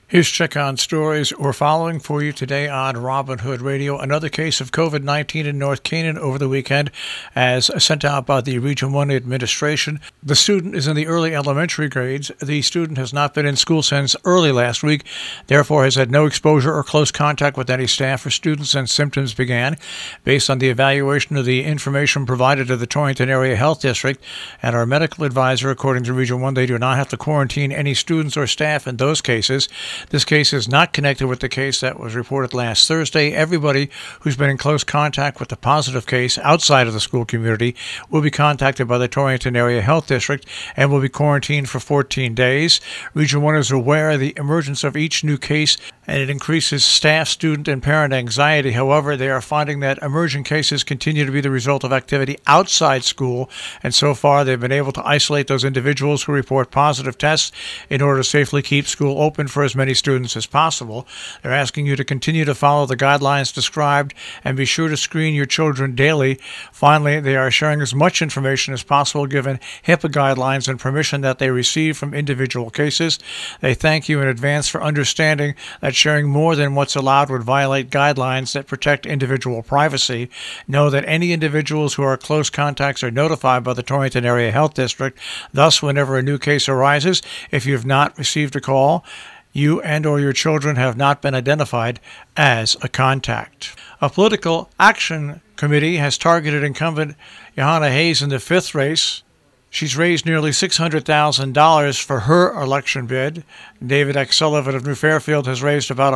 Here's Check On Stories we're following for you today on Robin Hood Radio. Another case of COVID-19 in North Canaan over the weekend, as sent out by the Region 1 administration. The student is in the early elementary grades. The student has not been in school since early last week, therefore has had no exposure or close contact with any staff or students since symptoms began. Based on the evaluation of the information provided to the Torrington Area Health District and our medical advisor, according to Region 1, they do not have to quarantine any students or staff in those cases. This case is not connected with the case that was reported last Thursday. Everybody who's been in close contact with the positive case outside of the school community will be contacted by the Torrington Area Health District and will be quarantined for 14 days. Region 1 is aware of the emergence of each new case, and it increases staff, student, and parent anxiety. However, they are finding that emerging cases continue to be the result of activity outside school, and so far they've been able to isolate those individuals who report positive tests in order to safely keep school open for as many students as possible. They're asking you to continue to follow the guidelines described and be sure to screen your children daily. Finally, they are sharing as much information as possible given HIPAA guidelines and permission that they receive from individual cases. They thank you in advance for understanding that sharing more than what's allowed would violate guidelines that protect individual privacy. Know that any individuals who are close contacts are notified by the Torrington Area Health District. Thus, whenever a new case arises, if you have not received a call, you and or your children have not been identified as a contact. A political action committee has targeted incumbent Johanna Hayes in the fifth race. She's raised nearly $600,000 for her election bid. David X. Sullivan of New Fairfield has raised about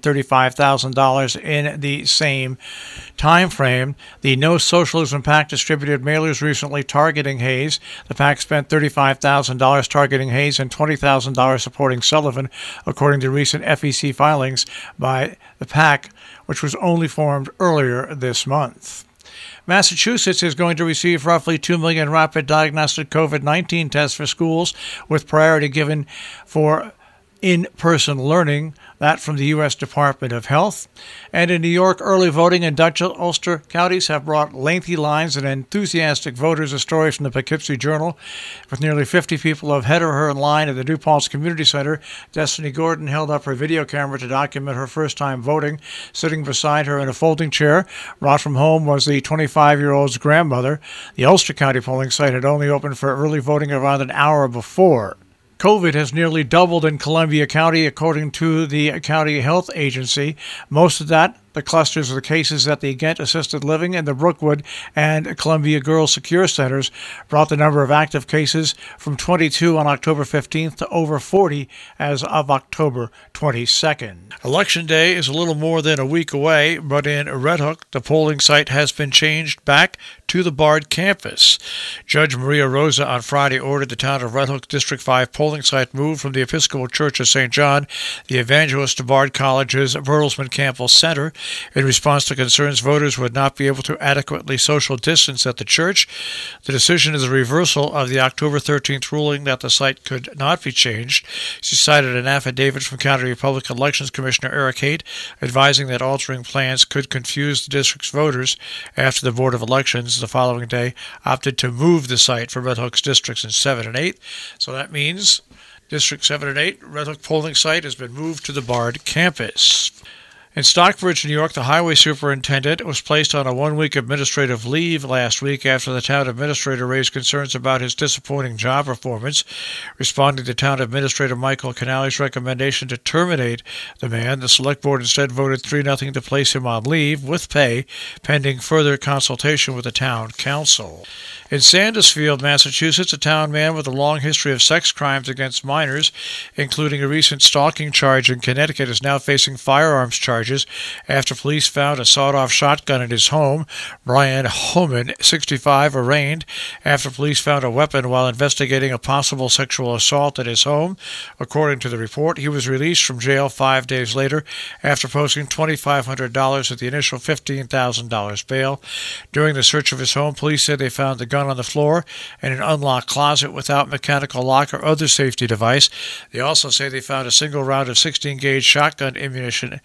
$135,000 in the same time frame. The No Socialism PAC distributed mailers recently targeting Hayes. The PAC spent $35,000 targeting Hayes and $20,000 supporting Sullivan, according to recent FEC filings by the PAC, which was only formed earlier this month. Massachusetts is going to receive roughly 2 million rapid diagnostic COVID-19 tests for schools, with priority given for in-person learning, that from the U.S. Department of Health. And in New York, early voting in Dutch Ulster counties have brought lengthy lines and enthusiastic voters. A story from the Poughkeepsie Journal. With nearly 50 people ahead of her in line at the New Paltz Community Center, Destiny Gordon held up her video camera to document her first time voting. Sitting beside her in a folding chair, brought from home, was the 25-year-old's grandmother. The Ulster County polling site had only opened for early voting around an hour before. COVID has nearly doubled in Columbia County, according to the county health agency. Most of that, the clusters of the cases at the Ghent Assisted Living and the Brookwood and Columbia Girls Secure Centers, brought the number of active cases from 22 on October 15th to over 40 as of October 22nd. Election Day is a little more than a week away, but in Red Hook, the polling site has been changed back to the Bard campus. Judge Maria Rosa on Friday ordered the town of Red Hook District 5 polling site moved from the Episcopal Church of St. John, the Evangelist to Bard College's Bertelsmann Campbell Center, in response to concerns voters would not be able to adequately social distance at the church. The decision is a reversal of the October 13th ruling that the site could not be changed. She cited an affidavit from County Republican Elections Commissioner Eric Haight, advising that altering plans could confuse the district's voters after the Board of Elections the following day opted to move the site for Red Hook's districts 7 and 8. So that means District 7 and 8, Red Hook polling site, has been moved to the Bard campus. In Stockbridge, New York, the highway superintendent was placed on a one-week administrative leave last week after the town administrator raised concerns about his disappointing job performance. Responding to town administrator Michael Canale's recommendation to terminate the man, the select board instead voted 3-0 to place him on leave with pay, pending further consultation with the town council. In Sandusfield, Massachusetts, a town man with a long history of sex crimes against minors, including a recent stalking charge in Connecticut, is now facing firearms charges after police found a sawed-off shotgun in his home. Brian Homan, 65, arraigned after police found a weapon while investigating a possible sexual assault at his home. According to the report, he was released from jail 5 days later after posting $2,500 at the initial $15,000 bail. During the search of his home, police said they found the gun on the floor and an unlocked closet without mechanical lock or other safety device. They also say they found a single round of 16-gauge shotgun ammunition at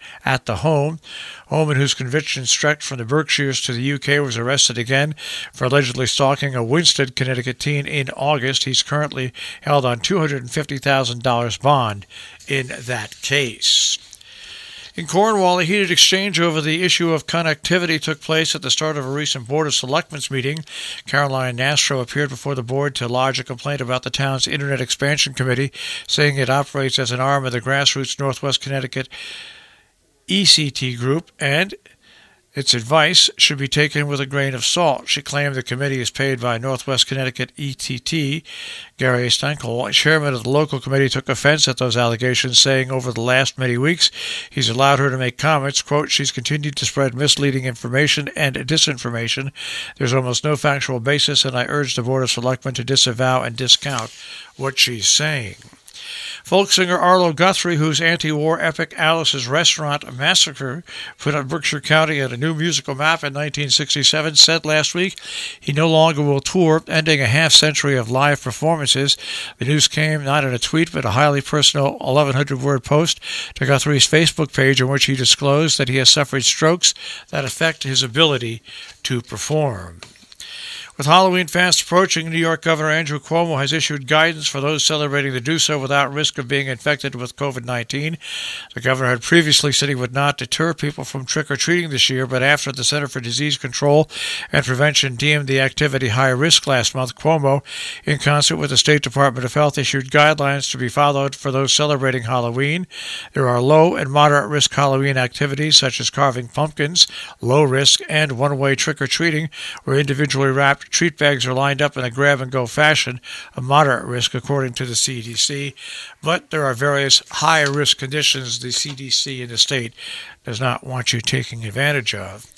at the home. Holman, whose conviction stretched from the Berkshires to the UK, was arrested again for allegedly stalking a Winston, Connecticut teen in August. He's currently held on $250,000 bond in that case. In Cornwall, a heated exchange over the issue of connectivity took place at the start of a recent Board of Selectmen's meeting. Caroline Nastro appeared before the board to lodge a complaint about the town's Internet Expansion Committee, saying it operates as an arm of the grassroots Northwest Connecticut ECT group and its advice should be taken with a grain of salt. She claimed the committee is paid by Northwest Connecticut ETT. Gary Stankel, chairman of the local committee, took offense at those allegations, saying over the last many weeks he's allowed her to make comments. Quote, she's continued to spread misleading information and disinformation. There's almost no factual basis, and I urge the Board of Selectmen to disavow and discount what she's saying. Folk singer Arlo Guthrie, whose anti-war epic Alice's Restaurant Massacre put on Berkshire County on a new musical map in 1967, said last week he no longer will tour, ending a half-century of live performances. The news came not in a tweet, but a highly personal 1,100-word post to Guthrie's Facebook page, in which he disclosed that he has suffered strokes that affect his ability to perform. With Halloween fast approaching, New York Governor Andrew Cuomo has issued guidance for those celebrating to do so without risk of being infected with COVID-19. The governor had previously said he would not deter people from trick-or-treating this year, but after the Center for Disease Control and Prevention deemed the activity high risk last month, Cuomo, in concert with the State Department of Health, issued guidelines to be followed for those celebrating Halloween. There are low and moderate risk Halloween activities such as carving pumpkins, low risk, and one-way trick-or-treating, where individually wrapped treat bags are lined up in a grab-and-go fashion, a moderate risk according to the CDC. But there are various high-risk conditions the CDC in the state does not want you taking advantage of.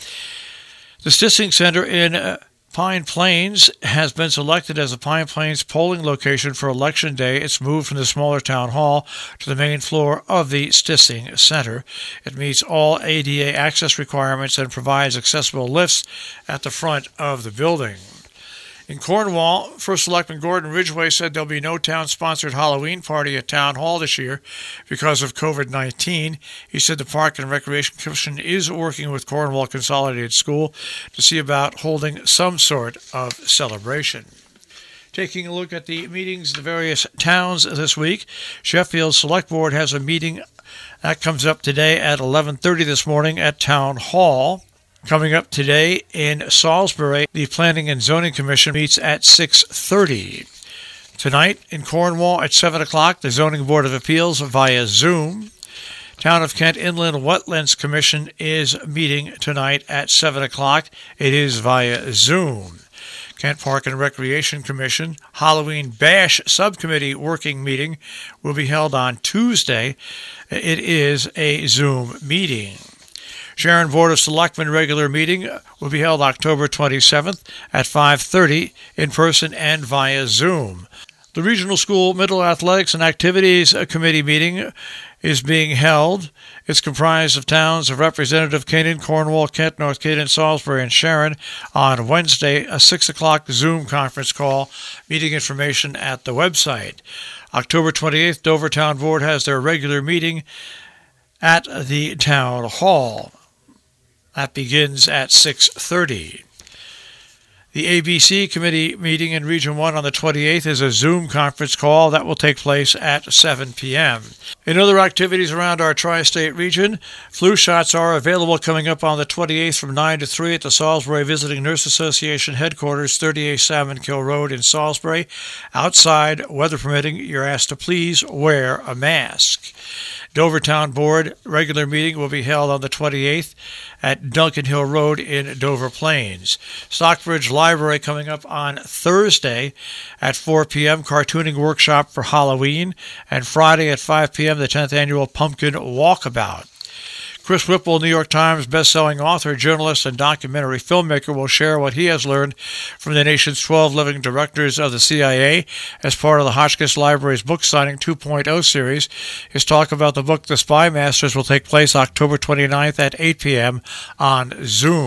The Stissing Center in Pine Plains has been selected as the Pine Plains polling location for Election Day. It's moved from the smaller town hall to the main floor of the Stissing Center. It meets all ADA access requirements and provides accessible lifts at the front of the building. In Cornwall, First Selectman Gordon Ridgway said there'll be no town-sponsored Halloween party at Town Hall this year because of COVID-19. He said the Park and Recreation Commission is working with Cornwall Consolidated School to see about holding some sort of celebration. Taking a look at the meetings in the various towns this week, Sheffield Select Board has a meeting that comes up today at 11:30 this morning at Town Hall. Coming up today in Salisbury, the Planning and Zoning Commission meets at 6:30. Tonight in Cornwall at 7 o'clock, the Zoning Board of Appeals via Zoom. Town of Kent Inland Wetlands Commission is meeting tonight at 7 o'clock. It is via Zoom. Kent Park and Recreation Commission Halloween Bash Subcommittee working meeting will be held on Tuesday. It is a Zoom meeting. Sharon Board of Selectmen regular meeting will be held October 27th at 5:30 in person and via Zoom. The Regional School Middle Athletics and Activities Committee meeting is being held. It's comprised of towns of Representative Canaan, Cornwall, Kent, North Canaan, Salisbury, and Sharon on Wednesday, a 6 o'clock Zoom conference call. Meeting information at the website. October 28th, Dover Town Board has their regular meeting at the Town Hall. That begins at 6:30. The ABC Committee meeting in Region 1 on the 28th is a Zoom conference call that will take place at 7 p.m. In other activities around our tri-state region, flu shots are available coming up on the 28th from 9 to 3 at the Salisbury Visiting Nurse Association headquarters, 38 Salmon Kill Road in Salisbury. Outside, weather permitting, you're asked to please wear a mask. Dover Town Board regular meeting will be held on the 28th at Duncan Hill Road in Dover Plains. Stockbridge Library coming up on Thursday at 4 p.m. cartooning workshop for Halloween, and Friday at 5 p.m. the 10th annual Pumpkin Walkabout. Chris Whipple, New York Times bestselling author, journalist, and documentary filmmaker, will share what he has learned from the nation's 12 living directors of the CIA as part of the Hotchkiss Library's Book Signing 2.0 series. His talk about the book The Spy Masters will take place October 29th at 8 p.m. on Zoom.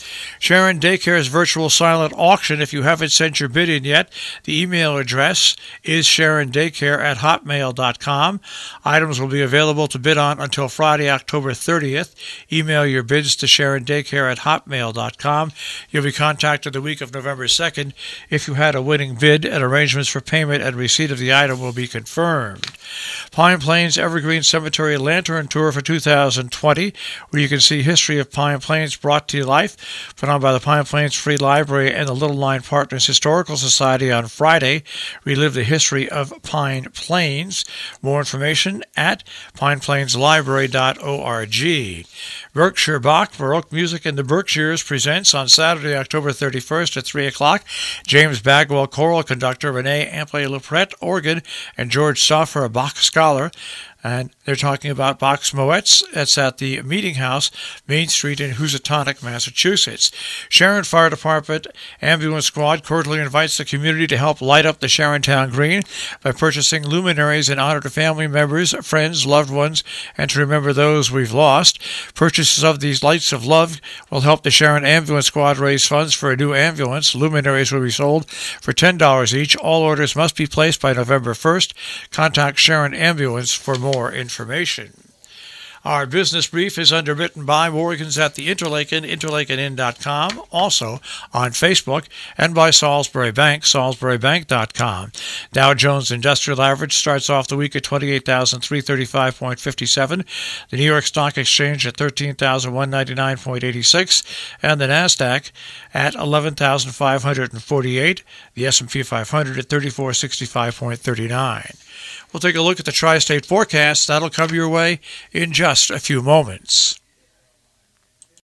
Sharon Daycare's virtual silent auction. If you haven't sent your bid in yet, the email address is sharondaycare@hotmail.com. Items will be available to bid on until Friday, October 30th. Email your bids to sharondaycare@hotmail.com. You'll be contacted the week of November 2nd if you had a winning bid, and arrangements for payment and receipt of the item will be confirmed. Pine Plains Evergreen Cemetery Lantern Tour for 2020, where you can see history of Pine Plains brought to life, put on by the Pine Plains Free Library and the Little Line Partners Historical Society on Friday. Relive the history of Pine Plains. More information at pineplainslibrary.org. Berkshire Bach, Baroque Music in the Berkshires presents on Saturday, October 31st at 3 o'clock, James Bagwell, choral conductor, Renee Ampley-Lepret, organ, and George Stauffer, a Bach scholar. And they're talking about Bach's Moets. That's at the Meeting House, Main Street in Housatonic, Massachusetts. Sharon Fire Department Ambulance Squad cordially invites the community to help light up the Sharontown Green by purchasing luminaries in honor to family members, friends, loved ones, and to remember those we've lost. Purchases of these lights of love will help the Sharon Ambulance Squad raise funds for a new ambulance. Luminaries will be sold for $10 each. All orders must be placed by November 1st. Contact Sharon Ambulance for more information. Our business brief is underwritten by Morgan's at the Interlaken, interlakenin.com, also on Facebook, and by Salisbury Bank, salisburybank.com. Dow Jones Industrial Average starts off the week at 28,335.57, the New York Stock Exchange at 13,199.86, and the NASDAQ at 11,548, the S&P 500 at 3465.39. We'll take a look at the tri-state forecast. That'll come your way in just a few moments.